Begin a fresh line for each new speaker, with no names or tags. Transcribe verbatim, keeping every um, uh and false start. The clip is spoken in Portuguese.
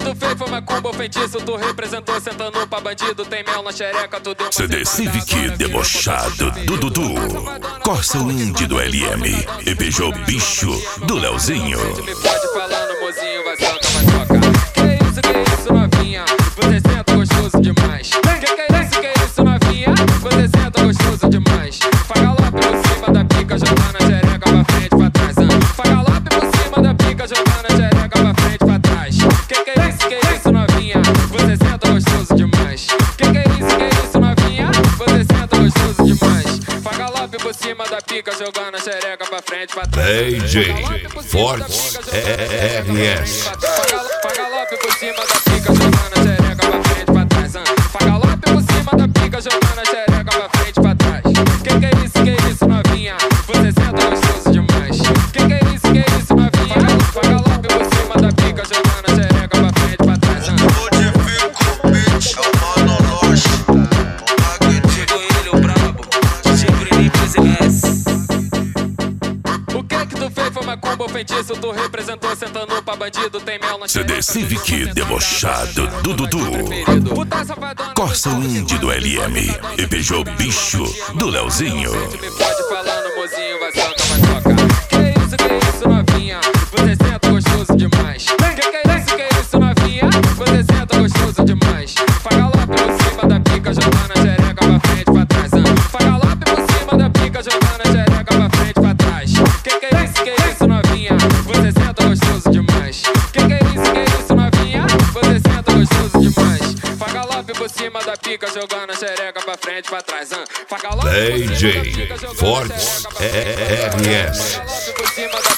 tu fez foi macumba ou feitiço? Tu representou sentando pra bandido. Tem mel na xereca, tu deu uma
C D Civic debochado do Dudu, Corsa Indy do L M e beijou bicho do Leozinho.
Me pode falando, mozinho, vai soca, vai soca. Que isso, que isso, novinha? Você senta gostoso demais. Que que é isso, que isso, novinha? Você senta gostoso demais. Faz galope por cima da pica, jogar na xereca pra frente, pra trás. Faz galope por cima da pica, jogar na xereca pra frente, pra trás. Que que é isso, que isso, novinha? Você senta gostoso demais. Que que é isso, que isso, novinha? Você senta gostoso demais. Faz galope por cima da pica, jogando a xereca pra frente, pra trás.
D J Forte R S.
Faz galope por cima da pica, jogando a xereca pra frente, pra trás. Faz galope por cima da pica, jogando a xereca pra frente, pra trás. Que que é isso, que isso, novinha? Você senta gostoso demais. Que que é isso, que isso, novinha? Faz galope por cima da pica, jogando a xereca pra frente, pra trás.
Modifico o beat, é o Mano Loche.
Chegou ele, o brabo, chegou ele, S.
O que que tu fez foi macumba ou feitiço? Tu representou sentando pra bandido. Tem mel na
C D Civic debochado do Dudu,
Puta safadona,
Corsa Indy do L M e beijou bicho do Leozinho.
me pode falando, mozinho, vai soca, vai soca. Que isso, que isso, novinha? Você senta gostoso demais. Que que é isso, que isso, novinha? Você senta gostoso demais. Faz galope por cima da pica, jogando a xereca pra frente, pra trás. Faz galope por cima da pica, jogando a xereca pra frente, pra trás. Que que é isso, que isso, novinha? Você senta gostoso demais. Que que é isso, que isso, novinha? Você senta gostoso demais. Faz galope por cima da pica, jogando a xereca pra frente, pra trás. Faz galope por cima da
D J
pica, jogando a
Forte
xereca pra frente, pra trás.
R S.
Faz galope por cima da